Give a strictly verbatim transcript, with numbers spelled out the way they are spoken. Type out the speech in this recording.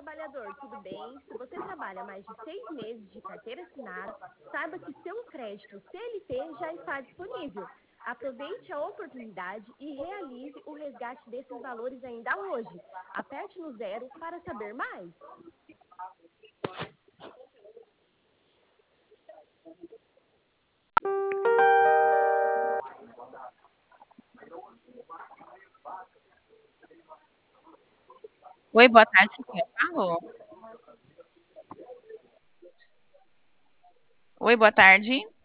trabalhador, tudo bem? Se você trabalha mais de seis meses de carteira assinada, saiba que seu crédito C L T já está disponível. Aproveite a oportunidade e realize o resgate desses valores ainda hoje. Aperte no zero para saber mais. Oi, boa tarde, com quem eu falo? Oi, boa tarde.